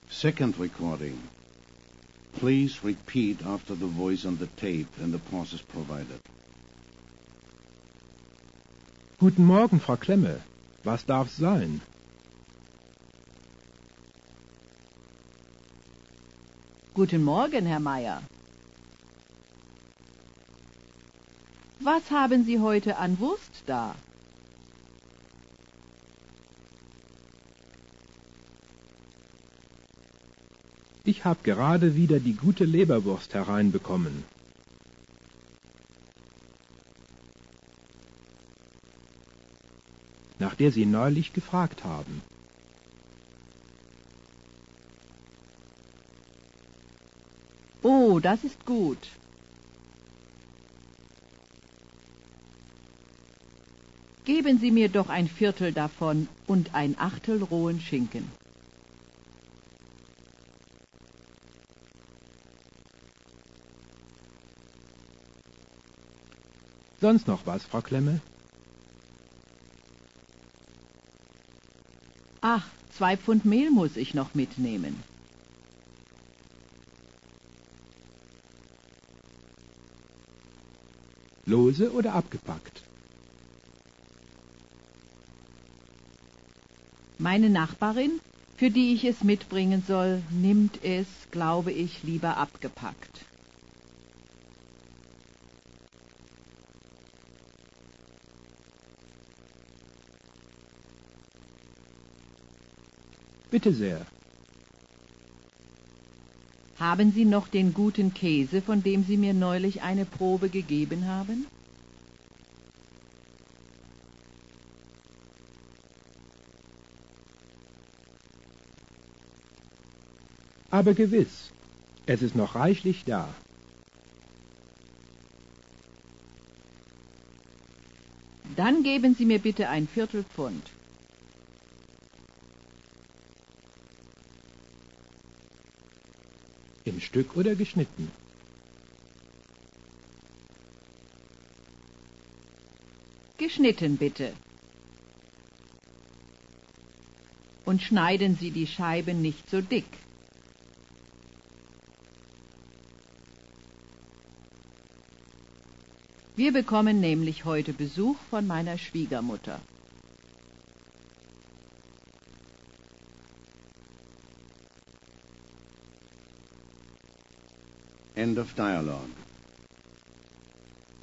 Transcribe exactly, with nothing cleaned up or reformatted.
Second recording. Please repeat after the voice on the tape and the pauses provided. Guten Morgen, Frau Klemme. Was darf's sein? Guten Morgen, Herr Meier. Was haben Sie heute an Wurst da? Ich habe gerade wieder die gute Leberwurst hereinbekommen. Nach der Sie neulich gefragt haben. Oh, das ist gut. Geben Sie mir doch ein Viertel davon und ein Achtel rohen Schinken. Sonst noch was, Frau Klemme? Ach, zwei Pfund Mehl muss ich noch mitnehmen. Lose oder abgepackt? Meine Nachbarin, für die ich es mitbringen soll, nimmt es, glaube ich, lieber abgepackt. Bitte sehr. Haben Sie noch den guten Käse, von dem Sie mir neulich eine Probe gegeben haben? Aber gewiss, es ist noch reichlich da. Dann geben Sie mir bitte ein Viertelpfund. Im Stück oder geschnitten? Geschnitten bitte. Und schneiden Sie die Scheiben nicht so dick. Wir bekommen nämlich heute Besuch von meiner Schwiegermutter. End of dialogue.